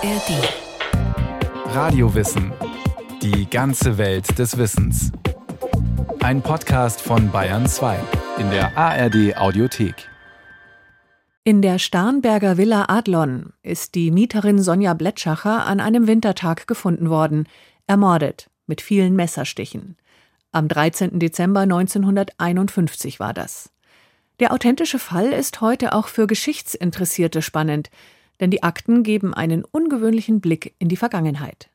ARD. Radiowissen. Die ganze Welt des Wissens. Ein Podcast von Bayern 2 in der ARD Audiothek. In der Starnberger Villa Adlon ist die Mieterin Sonja Blätschacher an einem Wintertag gefunden worden, ermordet mit vielen Messerstichen. Am 13. Dezember 1951 war das. Der authentische Fall ist heute auch für Geschichtsinteressierte spannend, denn die Akten geben einen ungewöhnlichen Blick in die Vergangenheit.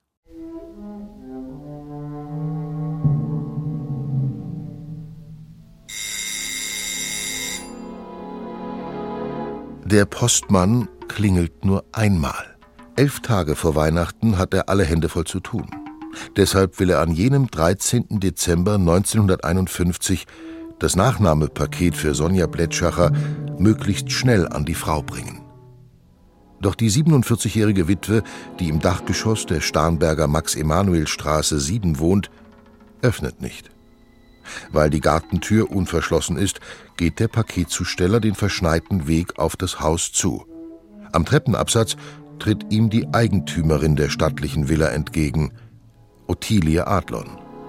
Der Postmann klingelt nur einmal. 11 Tage vor Weihnachten hat er alle Hände voll zu tun. Deshalb will er an jenem 13. Dezember 1951 das Nachnahmepaket für Sonja Blätschacher möglichst schnell an die Frau bringen. Doch die 47-jährige Witwe, die im Dachgeschoss der Starnberger Max-Emanuel-Straße 7 wohnt, öffnet nicht. Weil die Gartentür unverschlossen ist, geht der Paketzusteller den verschneiten Weg auf das Haus zu. Am Treppenabsatz tritt ihm die Eigentümerin der stattlichen Villa entgegen, Ottilie Adlon.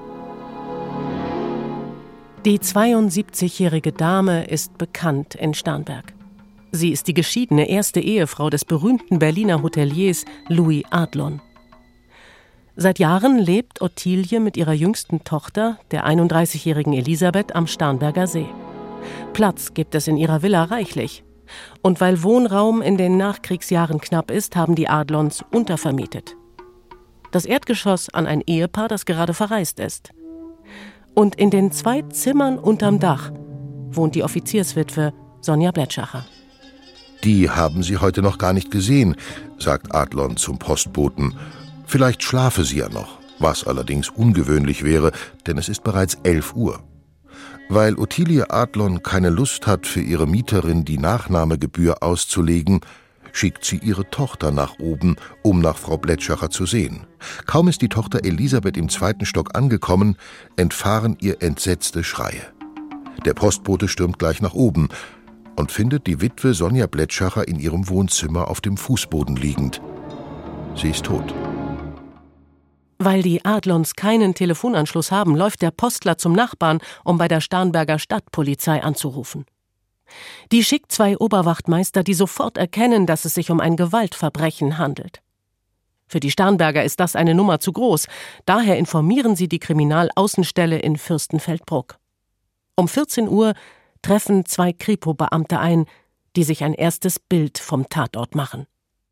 Die 72-jährige Dame ist bekannt in Starnberg. Sie ist die geschiedene erste Ehefrau des berühmten Berliner Hoteliers Louis Adlon. Seit Jahren lebt Ottilie mit ihrer jüngsten Tochter, der 31-jährigen Elisabeth, am Starnberger See. Platz gibt es in ihrer Villa reichlich. Und weil Wohnraum in den Nachkriegsjahren knapp ist, haben die Adlons untervermietet. Das Erdgeschoss an ein Ehepaar, das gerade verreist ist. Und in den 2 Zimmern unterm Dach wohnt die Offizierswitwe Sonja Blätschacher. Die haben Sie heute noch gar nicht gesehen, sagt Adlon zum Postboten. Vielleicht schlafe sie ja noch, was allerdings ungewöhnlich wäre, denn es ist bereits 11 Uhr. Weil Ottilie Adlon keine Lust hat, für ihre Mieterin die Nachnahmegebühr auszulegen, schickt sie ihre Tochter nach oben, um nach Frau Blätschacher zu sehen. Kaum ist die Tochter Elisabeth im 2. Stock angekommen, entfahren ihr entsetzte Schreie. Der Postbote stürmt gleich nach oben und findet die Witwe Sonja Blätschacher in ihrem Wohnzimmer auf dem Fußboden liegend. Sie ist tot. Weil die Adlons keinen Telefonanschluss haben, läuft der Postler zum Nachbarn, um bei der Starnberger Stadtpolizei anzurufen. Die schickt 2 Oberwachtmeister, die sofort erkennen, dass es sich um ein Gewaltverbrechen handelt. Für die Starnberger ist das eine Nummer zu groß, daher informieren sie die Kriminalaußenstelle in Fürstenfeldbruck. Um 14 Uhr treffen 2 Kripo-Beamte ein, die sich ein erstes Bild vom Tatort machen.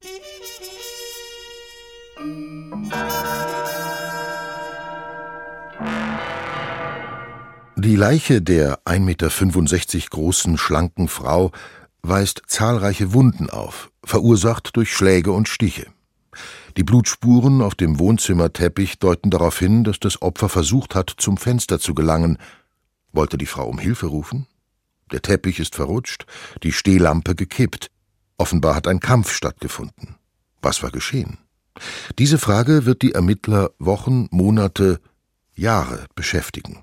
Die Leiche der 1,65 Meter großen, schlanken Frau weist zahlreiche Wunden auf, verursacht durch Schläge und Stiche. Die Blutspuren auf dem Wohnzimmerteppich deuten darauf hin, dass das Opfer versucht hat, zum Fenster zu gelangen. Wollte die Frau um Hilfe rufen? Der Teppich ist verrutscht, die Stehlampe gekippt. Offenbar hat ein Kampf stattgefunden. Was war geschehen? Diese Frage wird die Ermittler Wochen, Monate, Jahre beschäftigen.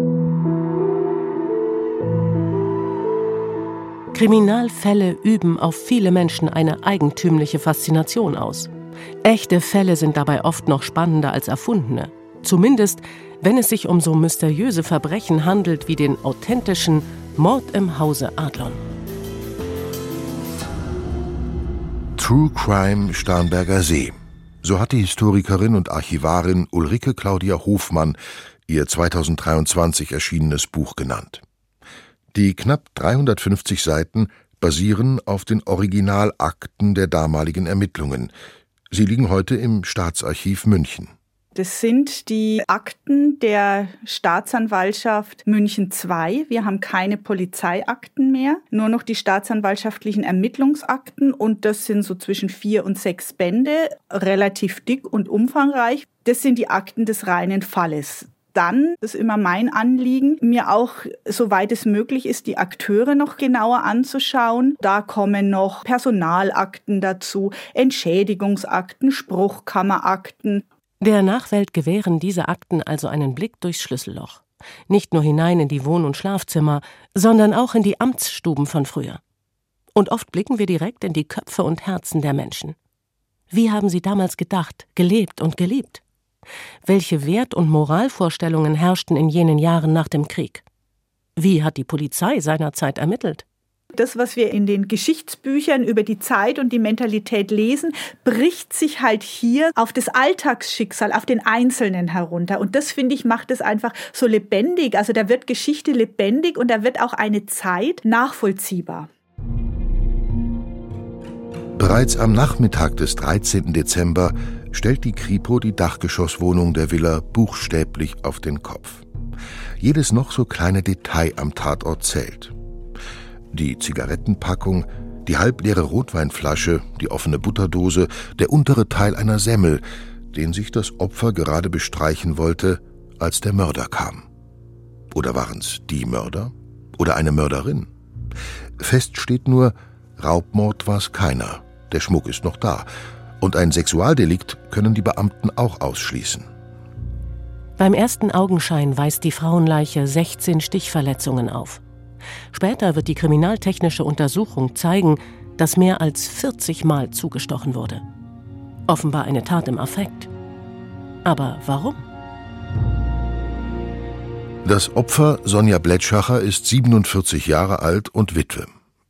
Kriminalfälle üben auf viele Menschen eine eigentümliche Faszination aus. Echte Fälle sind dabei oft noch spannender als erfundene. Zumindest, wenn es sich um so mysteriöse Verbrechen handelt wie den authentischen Mord im Hause Adlon. True Crime Starnberger See. So hat die Historikerin und Archivarin Ulrike Claudia Hofmann ihr 2023 erschienenes Buch genannt. Die knapp 350 Seiten basieren auf den Originalakten der damaligen Ermittlungen. Sie liegen heute im Staatsarchiv München. Das sind die Akten der Staatsanwaltschaft München II. Wir haben keine Polizeiakten mehr, nur noch die staatsanwaltschaftlichen Ermittlungsakten und das sind so zwischen 4 und 6 Bände, relativ dick und umfangreich. Das sind die Akten des reinen Falles. Dann ist immer mein Anliegen, mir auch, soweit es möglich ist, die Akteure noch genauer anzuschauen. Da kommen noch Personalakten dazu, Entschädigungsakten, Spruchkammerakten. Der Nachwelt gewähren diese Akten also einen Blick durchs Schlüsselloch. Nicht nur hinein in die Wohn- und Schlafzimmer, sondern auch in die Amtsstuben von früher. Und oft blicken wir direkt in die Köpfe und Herzen der Menschen. Wie haben sie damals gedacht, gelebt und geliebt? Welche Wert- und Moralvorstellungen herrschten in jenen Jahren nach dem Krieg? Wie hat die Polizei seinerzeit ermittelt? Das, was wir in den Geschichtsbüchern über die Zeit und die Mentalität lesen, bricht sich halt hier auf das Alltagsschicksal, auf den Einzelnen herunter. Und das, finde ich, macht es einfach so lebendig. Also da wird Geschichte lebendig und da wird auch eine Zeit nachvollziehbar. Bereits am Nachmittag des 13. Dezember stellt die Kripo die Dachgeschosswohnung der Villa buchstäblich auf den Kopf. Jedes noch so kleine Detail am Tatort zählt. Die Zigarettenpackung, die halbleere Rotweinflasche, die offene Butterdose, der untere Teil einer Semmel, den sich das Opfer gerade bestreichen wollte, als der Mörder kam. Oder waren es die Mörder? Oder eine Mörderin? Fest steht nur, Raubmord war es keiner. Der Schmuck ist noch da. Und ein Sexualdelikt können die Beamten auch ausschließen. Beim ersten Augenschein weist die Frauenleiche 16 Stichverletzungen auf. Später wird die kriminaltechnische Untersuchung zeigen, dass mehr als 40 Mal zugestochen wurde. Offenbar eine Tat im Affekt. Aber warum? Das Opfer, Sonja Blätschacher, ist 47 Jahre alt und Witwe.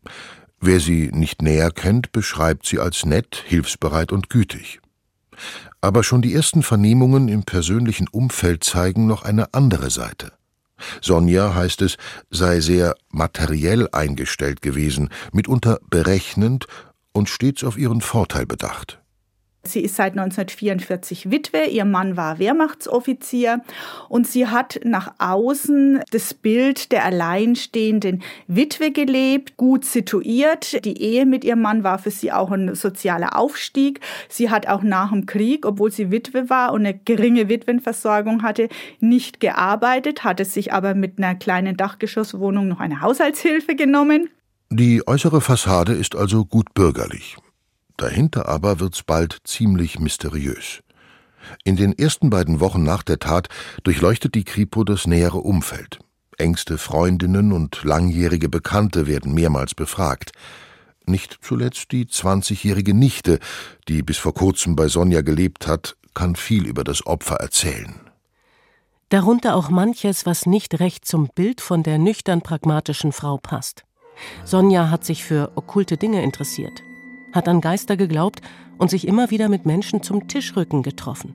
Wer sie nicht näher kennt, beschreibt sie als nett, hilfsbereit und gütig. Aber schon die ersten Vernehmungen im persönlichen Umfeld zeigen noch eine andere Seite. Sonja, heißt es, sei sehr materiell eingestellt gewesen, mitunter berechnend und stets auf ihren Vorteil bedacht. Sie ist seit 1944 Witwe, ihr Mann war Wehrmachtsoffizier und sie hat nach außen das Bild der alleinstehenden Witwe gelebt, gut situiert. Die Ehe mit ihrem Mann war für sie auch ein sozialer Aufstieg. Sie hat auch nach dem Krieg, obwohl sie Witwe war und eine geringe Witwenversorgung hatte, nicht gearbeitet, hatte sich aber mit einer kleinen Dachgeschosswohnung noch eine Haushaltshilfe genommen. Die äußere Fassade ist also gut bürgerlich. Dahinter aber wird's bald ziemlich mysteriös. In den ersten beiden Wochen nach der Tat durchleuchtet die Kripo das nähere Umfeld. Engste Freundinnen und langjährige Bekannte werden mehrmals befragt. Nicht zuletzt die 20-jährige Nichte, die bis vor kurzem bei Sonja gelebt hat, kann viel über das Opfer erzählen. Darunter auch manches, was nicht recht zum Bild von der nüchtern pragmatischen Frau passt. Sonja hat sich für okkulte Dinge interessiert, hat an Geister geglaubt und sich immer wieder mit Menschen zum Tischrücken getroffen.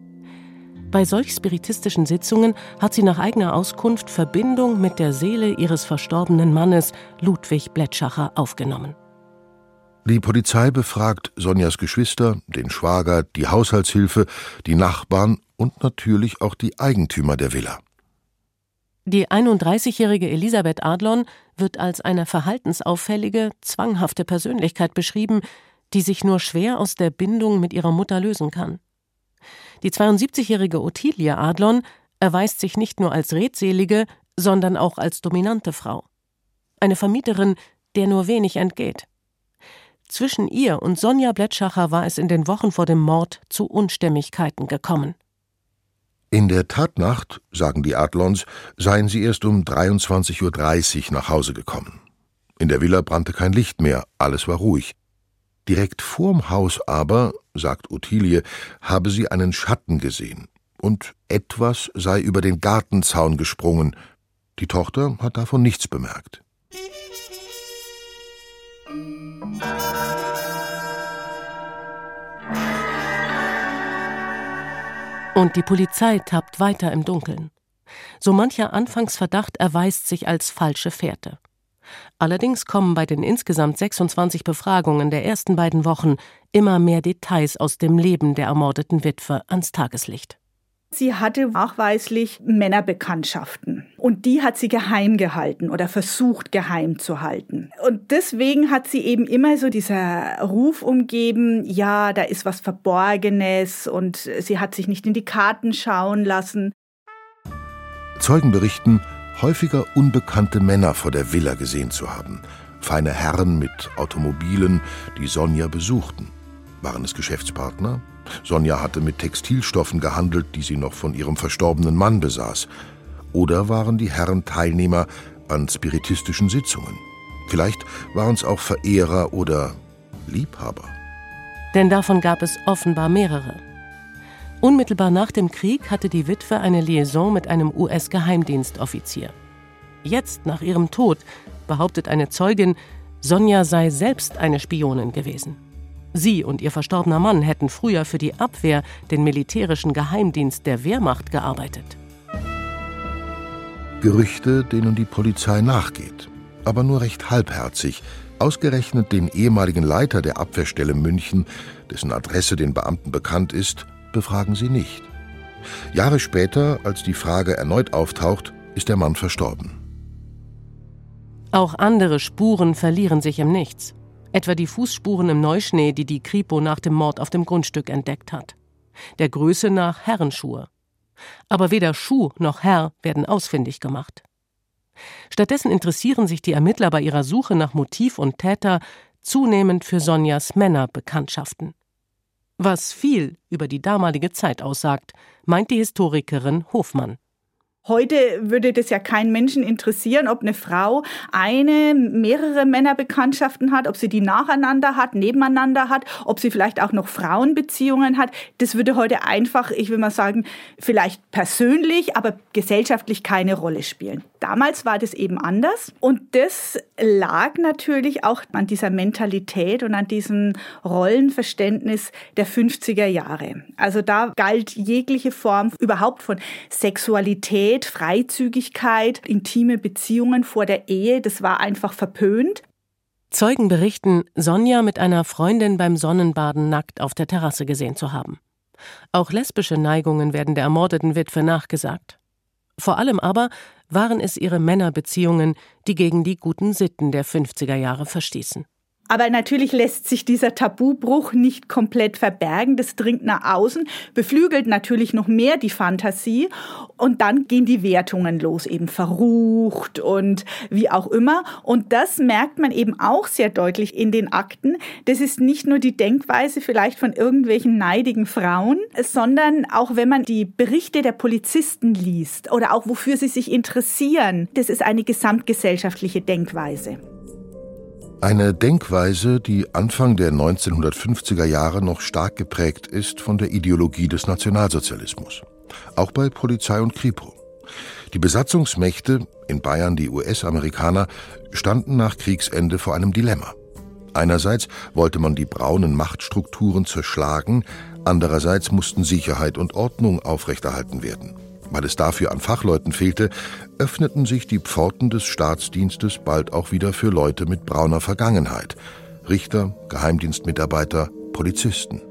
Bei solch spiritistischen Sitzungen hat sie nach eigener Auskunft Verbindung mit der Seele ihres verstorbenen Mannes Ludwig Blätschacher aufgenommen. Die Polizei befragt Sonjas Geschwister, den Schwager, die Haushaltshilfe, die Nachbarn und natürlich auch die Eigentümer der Villa. Die 31-jährige Elisabeth Adlon wird als eine verhaltensauffällige, zwanghafte Persönlichkeit beschrieben, die sich nur schwer aus der Bindung mit ihrer Mutter lösen kann. Die 72-jährige Ottilie Adlon erweist sich nicht nur als redselige, sondern auch als dominante Frau. Eine Vermieterin, der nur wenig entgeht. Zwischen ihr und Sonja Blätschacher war es in den Wochen vor dem Mord zu Unstimmigkeiten gekommen. In der Tatnacht, sagen die Adlons, seien sie erst um 23:30 Uhr nach Hause gekommen. In der Villa brannte kein Licht mehr, alles war ruhig. Direkt vorm Haus aber, sagt Ottilie, habe sie einen Schatten gesehen und etwas sei über den Gartenzaun gesprungen. Die Tochter hat davon nichts bemerkt. Und die Polizei tappt weiter im Dunkeln. So mancher Anfangsverdacht erweist sich als falsche Fährte. Allerdings kommen bei den insgesamt 26 Befragungen der ersten beiden Wochen immer mehr Details aus dem Leben der ermordeten Witwe ans Tageslicht. Sie hatte nachweislich Männerbekanntschaften und die hat sie geheim gehalten oder versucht geheim zu halten. Und deswegen hat sie eben immer so dieser Ruf umgeben, ja, da ist was Verborgenes und sie hat sich nicht in die Karten schauen lassen. Zeugen berichten, häufiger unbekannte Männer vor der Villa gesehen zu haben. Feine Herren mit Automobilen, die Sonja besuchten. Waren es Geschäftspartner? Sonja hatte mit Textilstoffen gehandelt, die sie noch von ihrem verstorbenen Mann besaß. Oder waren die Herren Teilnehmer an spiritistischen Sitzungen? Vielleicht waren es auch Verehrer oder Liebhaber. Denn davon gab es offenbar mehrere. Unmittelbar nach dem Krieg hatte die Witwe eine Liaison mit einem US-Geheimdienstoffizier. Jetzt, nach ihrem Tod, behauptet eine Zeugin, Sonja sei selbst eine Spionin gewesen. Sie und ihr verstorbener Mann hätten früher für die Abwehr, den militärischen Geheimdienst der Wehrmacht, gearbeitet. Gerüchte, denen die Polizei nachgeht, aber nur recht halbherzig. Ausgerechnet den ehemaligen Leiter der Abwehrstelle München, dessen Adresse den Beamten bekannt ist, befragen sie nicht. Jahre später, als die Frage erneut auftaucht, ist der Mann verstorben. Auch andere Spuren verlieren sich im Nichts. Etwa die Fußspuren im Neuschnee, die die Kripo nach dem Mord auf dem Grundstück entdeckt hat. Der Größe nach Herrenschuhe. Aber weder Schuh noch Herr werden ausfindig gemacht. Stattdessen interessieren sich die Ermittler bei ihrer Suche nach Motiv und Täter zunehmend für Sonjas Männerbekanntschaften. Was viel über die damalige Zeit aussagt, meint die Historikerin Hofmann. Heute würde das ja keinen Menschen interessieren, ob eine Frau mehrere Männerbekanntschaften hat, ob sie die nacheinander hat, nebeneinander hat, ob sie vielleicht auch noch Frauenbeziehungen hat. Das würde heute einfach, ich will mal sagen, vielleicht persönlich, aber gesellschaftlich keine Rolle spielen. Damals war das eben anders und das lag natürlich auch an dieser Mentalität und an diesem Rollenverständnis der 50er Jahre. Also da galt jegliche Form überhaupt von Sexualität, Freizügigkeit, intime Beziehungen vor der Ehe, das war einfach verpönt. Zeugen berichten, Sonja mit einer Freundin beim Sonnenbaden nackt auf der Terrasse gesehen zu haben. Auch lesbische Neigungen werden der ermordeten Witwe nachgesagt. Vor allem aber waren es ihre Männerbeziehungen, die gegen die guten Sitten der 50er Jahre verstießen. Aber natürlich lässt sich dieser Tabubruch nicht komplett verbergen. Das dringt nach außen, beflügelt natürlich noch mehr die Fantasie. Und dann gehen die Wertungen los, eben verrucht und wie auch immer. Und das merkt man eben auch sehr deutlich in den Akten. Das ist nicht nur die Denkweise vielleicht von irgendwelchen neidigen Frauen, sondern auch wenn man die Berichte der Polizisten liest oder auch wofür sie sich interessieren. Das ist eine gesamtgesellschaftliche Denkweise. Eine Denkweise, die Anfang der 1950er Jahre noch stark geprägt ist von der Ideologie des Nationalsozialismus. Auch bei Polizei und Kripo. Die Besatzungsmächte, in Bayern die US-Amerikaner, standen nach Kriegsende vor einem Dilemma. Einerseits wollte man die braunen Machtstrukturen zerschlagen, andererseits mussten Sicherheit und Ordnung aufrechterhalten werden. Weil es dafür an Fachleuten fehlte, öffneten sich die Pforten des Staatsdienstes bald auch wieder für Leute mit brauner Vergangenheit. Richter, Geheimdienstmitarbeiter, Polizisten.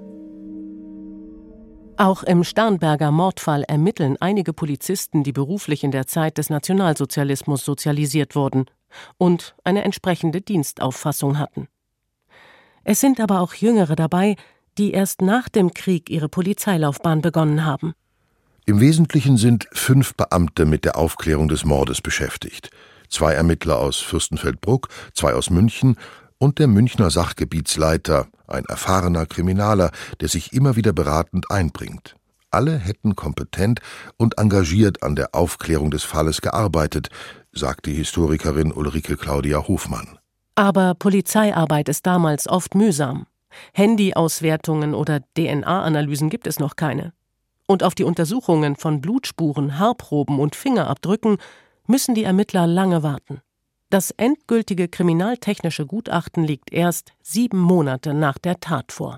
Auch im Starnberger Mordfall ermitteln einige Polizisten, die beruflich in der Zeit des Nationalsozialismus sozialisiert wurden und eine entsprechende Dienstauffassung hatten. Es sind aber auch Jüngere dabei, die erst nach dem Krieg ihre Polizeilaufbahn begonnen haben. Im Wesentlichen sind 5 Beamte mit der Aufklärung des Mordes beschäftigt. 2 Ermittler aus Fürstenfeldbruck, 2 aus München und der Münchner Sachgebietsleiter, ein erfahrener Kriminaler, der sich immer wieder beratend einbringt. Alle hätten kompetent und engagiert an der Aufklärung des Falles gearbeitet, sagt die Historikerin Ulrike Claudia Hofmann. Aber Polizeiarbeit ist damals oft mühsam. Handyauswertungen oder DNA-Analysen gibt es noch keine. Und auf die Untersuchungen von Blutspuren, Haarproben und Fingerabdrücken müssen die Ermittler lange warten. Das endgültige kriminaltechnische Gutachten liegt erst 7 Monate nach der Tat vor.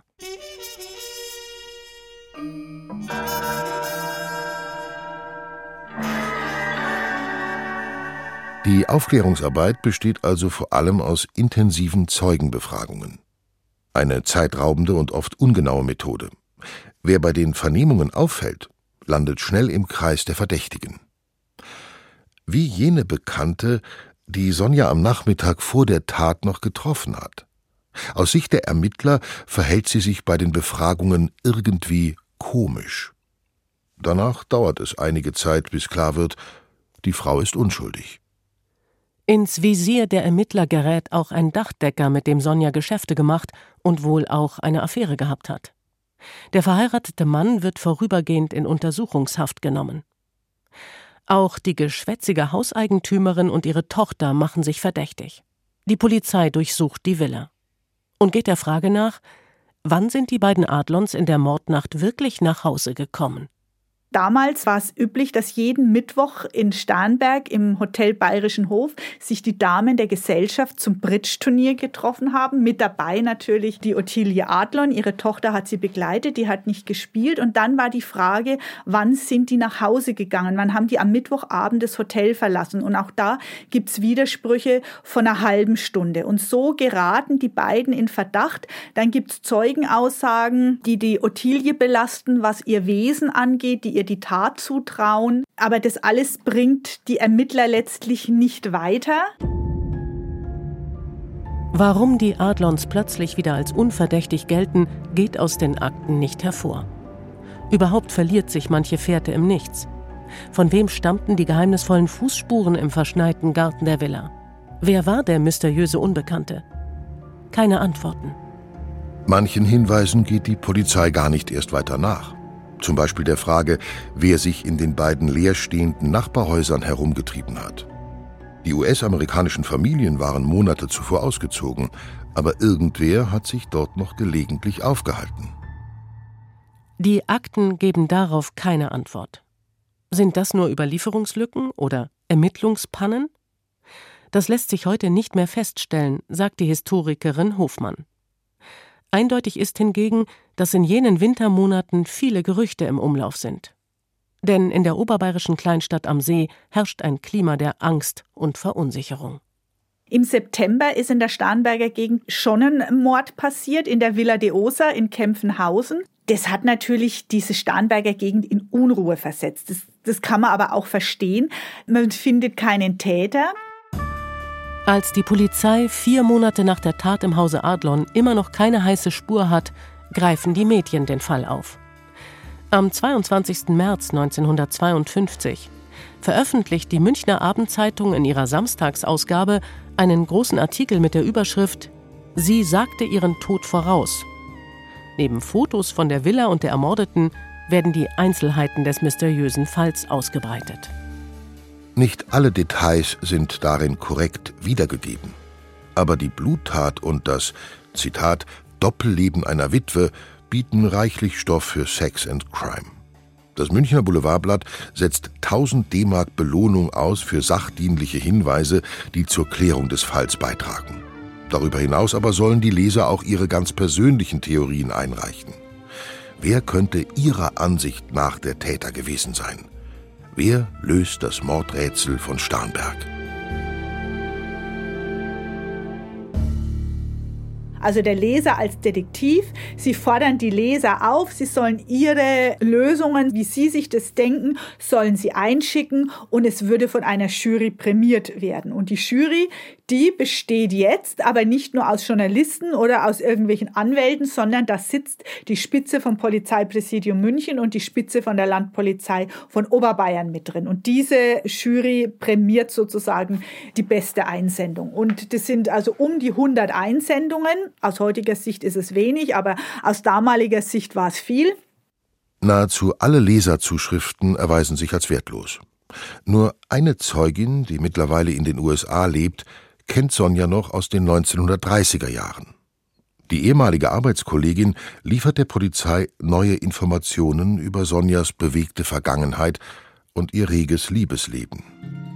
Die Aufklärungsarbeit besteht also vor allem aus intensiven Zeugenbefragungen. Eine zeitraubende und oft ungenaue Methode. Wer bei den Vernehmungen auffällt, landet schnell im Kreis der Verdächtigen. Wie jene Bekannte, die Sonja am Nachmittag vor der Tat noch getroffen hat. Aus Sicht der Ermittler verhält sie sich bei den Befragungen irgendwie komisch. Danach dauert es einige Zeit, bis klar wird, die Frau ist unschuldig. Ins Visier der Ermittler gerät auch ein Dachdecker, mit dem Sonja Geschäfte gemacht und wohl auch eine Affäre gehabt hat. Der verheiratete Mann wird vorübergehend in Untersuchungshaft genommen. Auch die geschwätzige Hauseigentümerin und ihre Tochter machen sich verdächtig. Die Polizei durchsucht die Villa und geht der Frage nach, Wann sind die beiden Adlons in der Mordnacht wirklich nach Hause gekommen? Damals war es üblich, dass jeden Mittwoch in Starnberg im Hotel Bayerischen Hof sich die Damen der Gesellschaft zum Bridge-Turnier getroffen haben. Mit dabei natürlich die Ottilie Adlon. Ihre Tochter hat sie begleitet, die hat nicht gespielt. Und dann war die Frage, wann sind die nach Hause gegangen? Wann haben die am Mittwochabend das Hotel verlassen? Und auch da gibt's Widersprüche von einer halben Stunde. Und so geraten die beiden in Verdacht. Dann gibt's Zeugenaussagen, die Ottilie belasten, was ihr Wesen angeht, die ihr die Tat zutrauen. Aber das alles bringt die Ermittler letztlich nicht weiter. Warum die Adlons plötzlich wieder als unverdächtig gelten, geht aus den Akten nicht hervor. Überhaupt verliert sich manche Fährte im Nichts. Von wem stammten die geheimnisvollen Fußspuren im verschneiten Garten der Villa? Wer war der mysteriöse Unbekannte? Keine Antworten. Manchen Hinweisen geht die Polizei gar nicht erst weiter nach. Zum Beispiel der Frage, wer sich in den beiden leerstehenden Nachbarhäusern herumgetrieben hat. Die US-amerikanischen Familien waren Monate zuvor ausgezogen, aber irgendwer hat sich dort noch gelegentlich aufgehalten. Die Akten geben darauf keine Antwort. Sind das nur Überlieferungslücken oder Ermittlungspannen? Das lässt sich heute nicht mehr feststellen, sagt die Historikerin Hofmann. Eindeutig ist hingegen, dass in jenen Wintermonaten viele Gerüchte im Umlauf sind. Denn in der oberbayerischen Kleinstadt am See herrscht ein Klima der Angst und Verunsicherung. Im September ist in der Starnberger Gegend schon ein Mord passiert, in der Villa de Osa in Kempfenhausen. Das hat natürlich diese Starnberger Gegend in Unruhe versetzt. Das kann man aber auch verstehen. Man findet keinen Täter. Als die Polizei 4 Monate nach der Tat im Hause Adlon immer noch keine heiße Spur hat, greifen die Medien den Fall auf. Am 22. März 1952 veröffentlicht die Münchner Abendzeitung in ihrer Samstagsausgabe einen großen Artikel mit der Überschrift »Sie sagte ihren Tod voraus«. Neben Fotos von der Villa und der Ermordeten werden die Einzelheiten des mysteriösen Falls ausgebreitet. Nicht alle Details sind darin korrekt wiedergegeben. Aber die Bluttat und das, Zitat, Doppelleben einer Witwe bieten reichlich Stoff für Sex and Crime. Das Münchner Boulevardblatt setzt 1000 D-Mark Belohnung aus für sachdienliche Hinweise, die zur Klärung des Falls beitragen. Darüber hinaus aber sollen die Leser auch ihre ganz persönlichen Theorien einreichen. Wer könnte ihrer Ansicht nach der Täter gewesen sein? Wer löst das Mordrätsel von Starnberg? Also der Leser als Detektiv, Sie fordern die Leser auf, sie sollen ihre Lösungen, wie sie sich das denken, sollen sie einschicken und es würde von einer Jury prämiert werden. Und die Jury, die besteht jetzt aber nicht nur aus Journalisten oder aus irgendwelchen Anwälten, sondern da sitzt die Spitze vom Polizeipräsidium München und die Spitze von der Landpolizei von Oberbayern mit drin. Und diese Jury prämiert sozusagen die beste Einsendung. Und das sind also um die 100 Einsendungen. Aus heutiger Sicht ist es wenig, aber aus damaliger Sicht war es viel. Nahezu alle Leserzuschriften erweisen sich als wertlos. Nur eine Zeugin, die mittlerweile in den USA lebt, kennt Sonja noch aus den 1930er Jahren. Die ehemalige Arbeitskollegin liefert der Polizei neue Informationen über Sonjas bewegte Vergangenheit und ihr reges Liebesleben.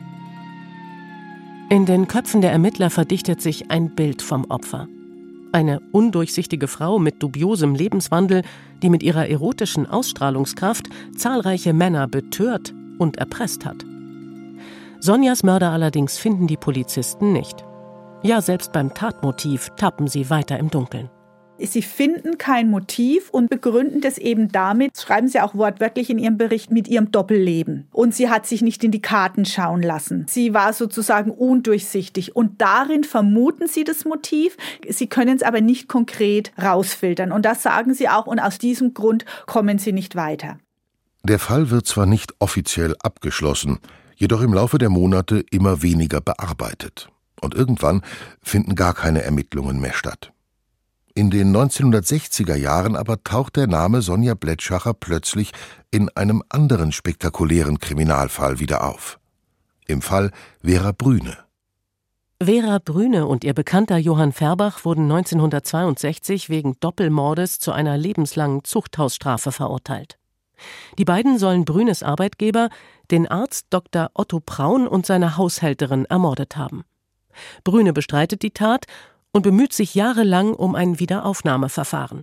In den Köpfen der Ermittler verdichtet sich ein Bild vom Opfer. Eine undurchsichtige Frau mit dubiosem Lebenswandel, die mit ihrer erotischen Ausstrahlungskraft zahlreiche Männer betört und erpresst hat. Sonjas Mörder allerdings finden die Polizisten nicht. Ja, selbst beim Tatmotiv tappen sie weiter im Dunkeln. Sie finden kein Motiv und begründen das eben damit, schreiben Sie auch wortwörtlich in Ihrem Bericht, mit ihrem Doppelleben. Und sie hat sich nicht in die Karten schauen lassen. Sie war sozusagen undurchsichtig. Und darin vermuten Sie das Motiv. Sie können es aber nicht konkret rausfiltern. Und das sagen Sie auch. Und aus diesem Grund kommen Sie nicht weiter. Der Fall wird zwar nicht offiziell abgeschlossen, jedoch im Laufe der Monate immer weniger bearbeitet. Und irgendwann finden gar keine Ermittlungen mehr statt. In den 1960er Jahren aber taucht der Name Sonja Blätschacher plötzlich in einem anderen spektakulären Kriminalfall wieder auf. Im Fall Vera Brühne. Vera Brühne und ihr Bekannter Johann Ferbach wurden 1962 wegen Doppelmordes zu einer lebenslangen Zuchthausstrafe verurteilt. Die beiden sollen Brühnes Arbeitgeber, den Arzt Dr. Otto Braun und seine Haushälterin, ermordet haben. Brühne bestreitet die Tat und bemüht sich jahrelang um ein Wiederaufnahmeverfahren.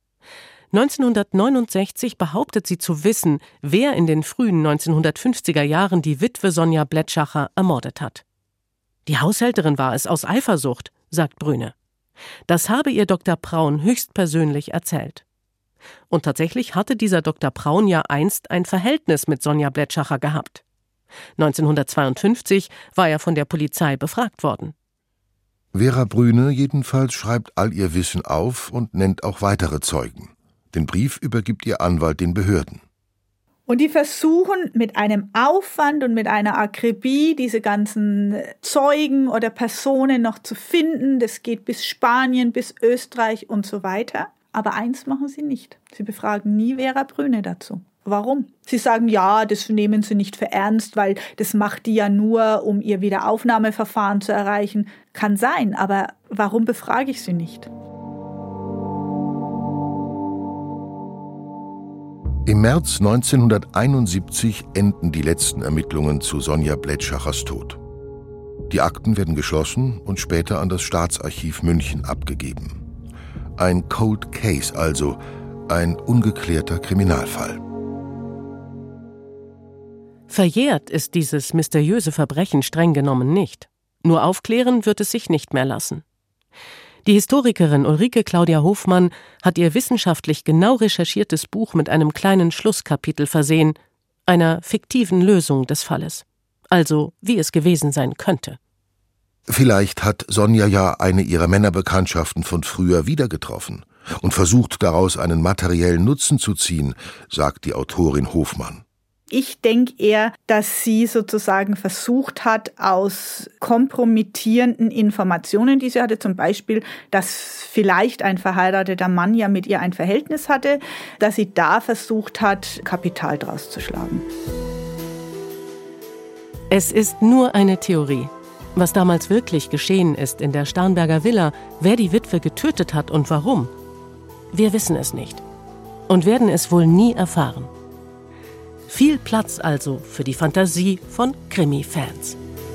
1969 behauptet sie zu wissen, wer in den frühen 1950er Jahren die Witwe Sonja Blätschacher ermordet hat. Die Haushälterin war es aus Eifersucht, sagt Brühne. Das habe ihr Dr. Braun höchstpersönlich erzählt. Und tatsächlich hatte dieser Dr. Braun ja einst ein Verhältnis mit Sonja Blätschacher gehabt. 1952 war er von der Polizei befragt worden. Vera Brühne jedenfalls schreibt all ihr Wissen auf und nennt auch weitere Zeugen. Den Brief übergibt ihr Anwalt den Behörden. Und die versuchen mit einem Aufwand und mit einer Akribie diese ganzen Zeugen oder Personen noch zu finden. Das geht bis Spanien, bis Österreich und so weiter. Aber eins machen sie nicht. Sie befragen nie Vera Brühne dazu. Warum? Sie sagen, ja, das nehmen sie nicht für ernst, weil das macht die ja nur, um ihr Wiederaufnahmeverfahren zu erreichen. Kann sein, aber warum befrage ich sie nicht? Im März 1971 enden die letzten Ermittlungen zu Sonja Blätschachers Tod. Die Akten werden geschlossen und später an das Staatsarchiv München abgegeben. Ein Cold Case also, ein ungeklärter Kriminalfall. Verjährt ist dieses mysteriöse Verbrechen streng genommen nicht. Nur aufklären wird es sich nicht mehr lassen. Die Historikerin Ulrike Claudia Hofmann hat ihr wissenschaftlich genau recherchiertes Buch mit einem kleinen Schlusskapitel versehen, einer fiktiven Lösung des Falles. Also, wie es gewesen sein könnte. Vielleicht hat Sonja ja eine ihrer Männerbekanntschaften von früher wieder getroffen und versucht daraus einen materiellen Nutzen zu ziehen, sagt die Autorin Hofmann. Ich denke eher, dass sie sozusagen versucht hat, aus kompromittierenden Informationen, die sie hatte, zum Beispiel, dass vielleicht ein verheirateter Mann ja mit ihr ein Verhältnis hatte, dass sie da versucht hat, Kapital draus zu schlagen. Es ist nur eine Theorie. Was damals wirklich geschehen ist in der Starnberger Villa, wer die Witwe getötet hat und warum, wir wissen es nicht und werden es wohl nie erfahren. Viel Platz also für die Fantasie von Krimi-Fans.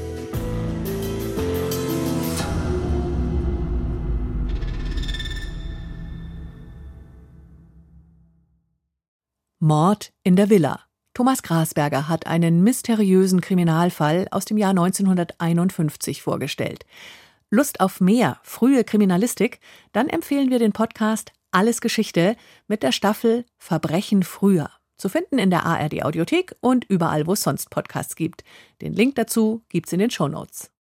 Mord in der Villa. Thomas Grasberger hat einen mysteriösen Kriminalfall aus dem Jahr 1951 vorgestellt. Lust auf mehr frühe Kriminalistik? Dann empfehlen wir den Podcast Alles Geschichte mit der Staffel Verbrechen früher. Zu finden in der ARD Audiothek und überall, wo es sonst Podcasts gibt. Den Link dazu gibt's in den Shownotes.